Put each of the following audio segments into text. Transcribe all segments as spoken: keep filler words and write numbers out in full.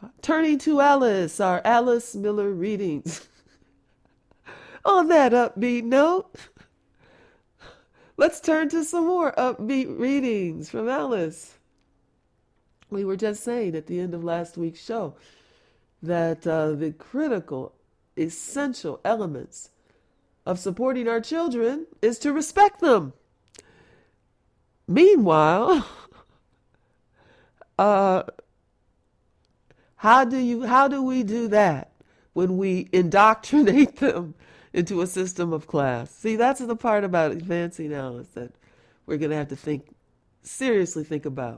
Turning to Alice, our Alice Miller readings. On that upbeat note, let's turn to some more upbeat readings from Alice. We were just saying at the end of last week's show that uh, the critical, essential elements of supporting our children is to respect them. Meanwhile, uh, how do you how do we do that when we indoctrinate them into a system of class? See, that's the part about advancing Alice that we're going to have to think seriously think about.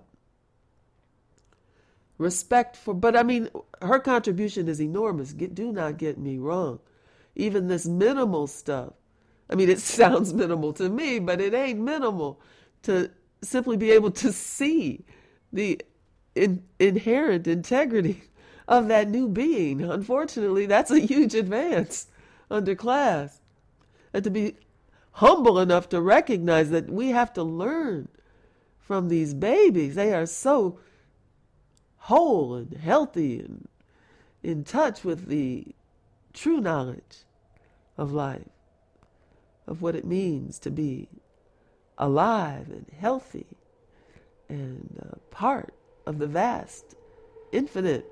Respect for, but I mean, her contribution is enormous. Get, do not get me wrong. Even this minimal stuff. I mean, it sounds minimal to me, but it ain't minimal to simply be able to see the in, inherent integrity of that new being. Unfortunately, that's a huge advance under class. And to be humble enough to recognize that we have to learn from these babies. They are so whole and healthy and in touch with the true knowledge of life, of what it means to be alive and healthy and uh, part of the vast, infinite.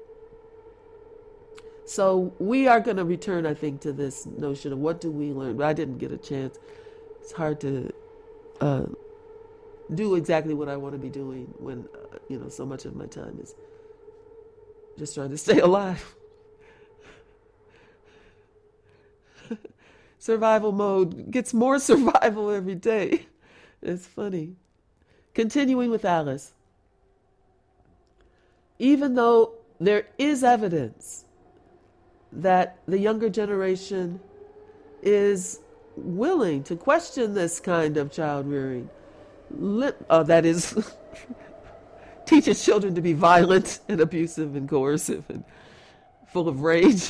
So we are going to return, I think, to this notion of what do we learn. But I didn't get a chance. It's hard to uh, do exactly what I want to be doing when, uh, you know, so much of my time is just trying to stay alive. Survival mode gets more survival every day. It's funny. Continuing with Alice. Even though there is evidence that the younger generation is willing to question this kind of child rearing, uh, that is, teaches children to be violent and abusive and coercive and full of rage.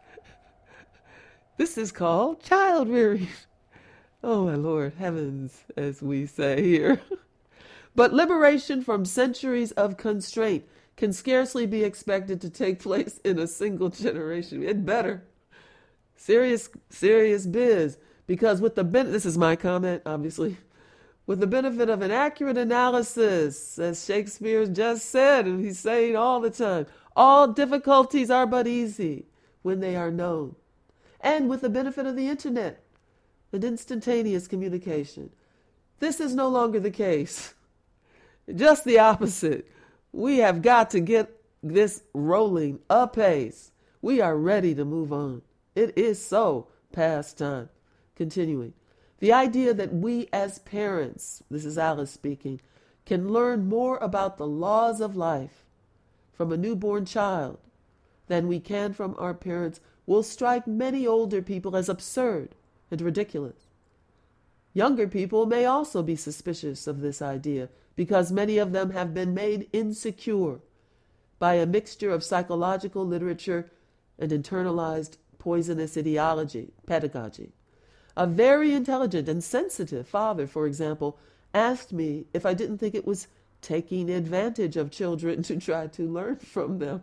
This is called child rearing. Oh, my Lord, heavens, as we say here. But liberation from centuries of constraint can scarcely be expected to take place in a single generation. It better. Serious, serious biz. Because with the ben- this is my comment, obviously, with the benefit of an accurate analysis, as Shakespeare just said, and he's saying all the time, all difficulties are but easy when they are known. And with the benefit of the internet and instantaneous communication, this is no longer the case. Just the opposite. We have got to get this rolling apace. We are ready to move on. It is so past time. Continuing. The idea that we as parents, this is Alice speaking, can learn more about the laws of life from a newborn child than we can from our parents will strike many older people as absurd and ridiculous. Younger people may also be suspicious of this idea because many of them have been made insecure by a mixture of psychological literature and internalized poisonous ideology, pedagogy. A very intelligent and sensitive father, for example, asked me if I didn't think it was taking advantage of children to try to learn from them.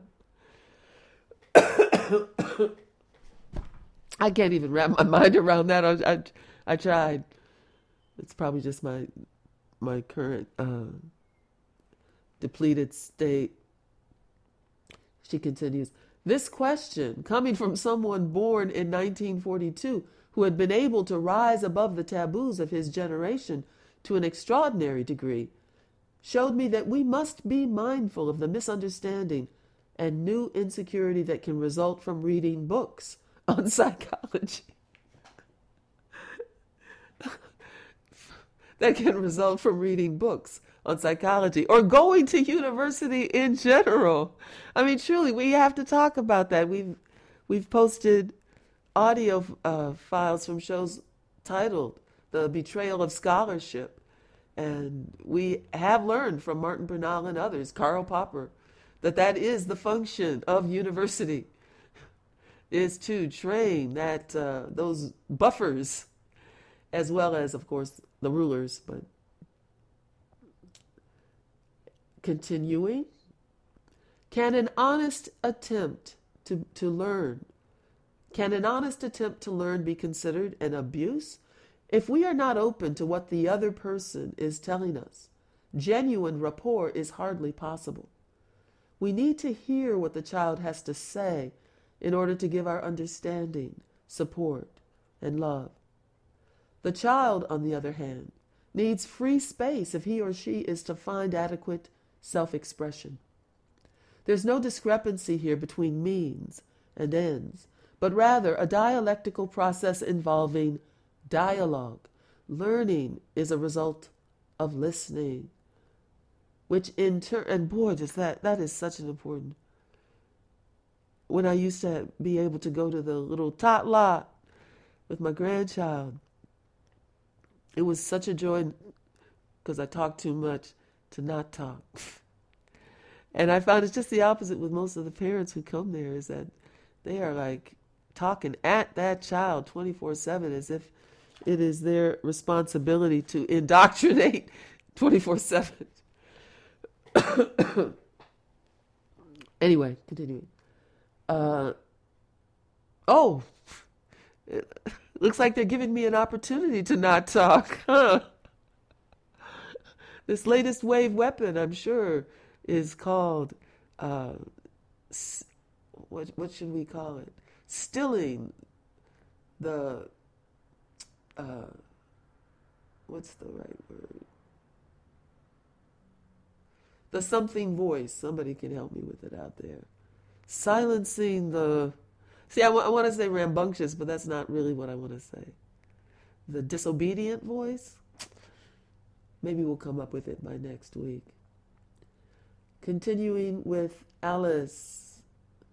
I can't even wrap my mind around that. I, I, I tried. It's probably just my my current uh, depleted state. She continues, this question, coming from someone born in nineteen forty-two, who had been able to rise above the taboos of his generation to an extraordinary degree, showed me that we must be mindful of the misunderstanding and new insecurity that can result from reading books on psychology. that can result from reading books on psychology or going to university in general. I mean, truly, we have to talk about that. We've we've posted audio uh, files from shows titled "The Betrayal of Scholarship," and we have learned from Martin Bernal and others, Karl Popper, that that is the function of university, is to train that uh, those buffers, as well as, of course, the rulers. But continuing, Can an honest attempt to, to learn, can an honest attempt to learn be considered an abuse? If we are not open to what the other person is telling us, genuine rapport is hardly possible. We need to hear what the child has to say in order to give our understanding, support, and love. The child, on the other hand, needs free space if he or she is to find adequate self-expression. There's no discrepancy here between means and ends, but rather a dialectical process involving dialogue. Learning is a result of listening, which in turn, and boy, does that, that is such an important. When I used to be able to go to the little tot lot with my grandchild, it was such a joy, because I talked too much, to not talk. And I found it's just the opposite with most of the parents who come there, is that they are like talking at that child twenty-four seven as if it is their responsibility to indoctrinate twenty-four seven. Anyway, continuing. Uh, oh, it looks like they're giving me an opportunity to not talk. Huh? This latest wave weapon, I'm sure, is called, uh, what what should we call it? Stilling the, uh, what's the right word? The something voice. Somebody can help me with it out there. Silencing the, see, I, w- I want to say rambunctious, but that's not really what I want to say. The disobedient voice. Maybe we'll come up with it by next week. Continuing with Alice.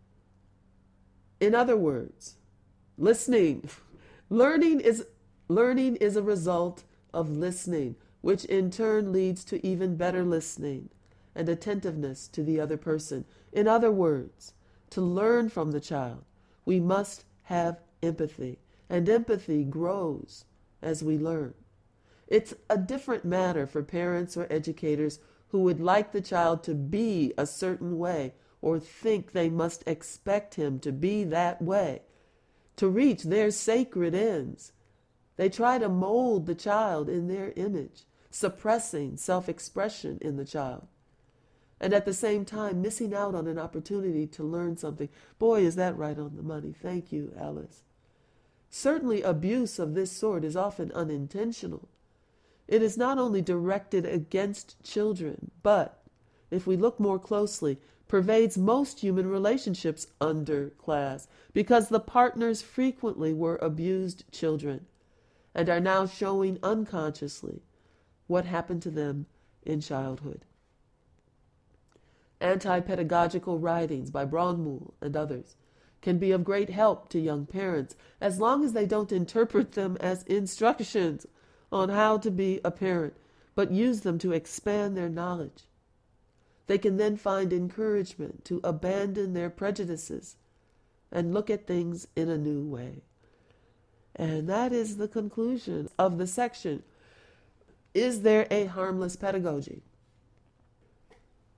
In other words, listening. Learning is learning is a result of listening, which in turn leads to even better listening and attentiveness to the other person. In other words, to learn from the child, we must have empathy, and empathy grows as we learn. It's a different matter for parents or educators who would like the child to be a certain way or think they must expect him to be that way to reach their sacred ends. They try to mold the child in their image, suppressing self-expression in the child, and at the same time missing out on an opportunity to learn something. Boy, is that right on the money. Thank you, Alice. Certainly, abuse of this sort is often unintentional. It is not only directed against children, but, if we look more closely, pervades most human relationships under class, because the partners frequently were abused children and are now showing unconsciously what happened to them in childhood. Anti-pedagogical writings by Braunmühl and others can be of great help to young parents, as long as they don't interpret them as instructions on how to be a parent, but use them to expand their knowledge. They can then find encouragement to abandon their prejudices and look at things in a new way. And that is the conclusion of the section. Is there a harmless pedagogy?